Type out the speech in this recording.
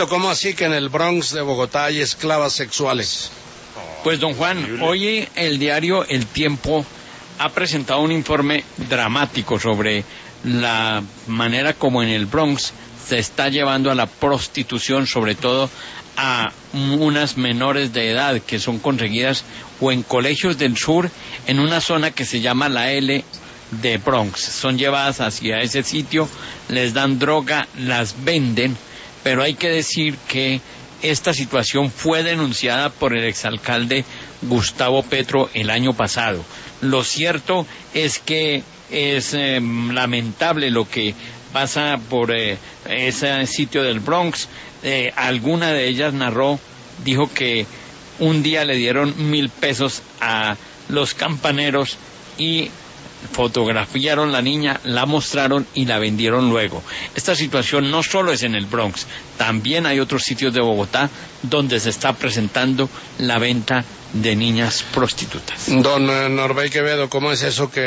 ¿Cómo así que en el Bronx de Bogotá hay esclavas sexuales? Pues don Juan, hoy el diario El Tiempo ha presentado un informe dramático sobre la manera como en el Bronx se está llevando a la prostitución, sobre todo a unas menores de edad que son conseguidas o en colegios del sur, en una zona que se llama la L de Bronx. Son llevadas hacia ese sitio, les dan droga, las venden, pero hay que decir que esta situación fue denunciada por el exalcalde Gustavo Petro el año pasado. Lo cierto es que es lamentable lo que pasa por ese sitio del Bronx. Alguna de ellas dijo que un día le dieron 1,000 pesos a los campaneros y fotografiaron la niña, la mostraron y la vendieron luego. Esta situación no solo es en el Bronx, también hay otros sitios de Bogotá donde se está presentando la venta de niñas prostitutas. Don Norbey Quevedo, ¿cómo es eso que